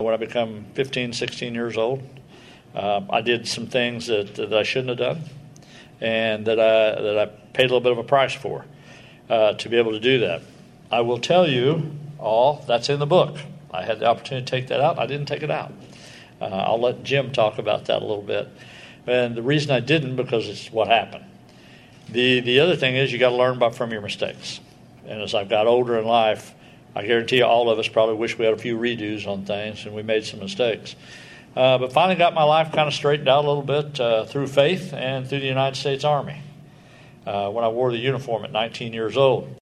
When I become 15, 16 years old, I did some things that I shouldn't have done, and that I paid a little bit of a price for to be able to do that. I will tell you all, that's in the book. I had the opportunity to take that out. I didn't take it out. I'll let Jim talk about that a little bit. And the reason I didn't, because it's what happened. The other thing is you got to learn from your mistakes. And as I've got older in life, I guarantee you all of us probably wish we had a few redos on things, and we made some mistakes. But finally got my life kind of straightened out a little bit through faith and through the United States Army when I wore the uniform at 19 years old.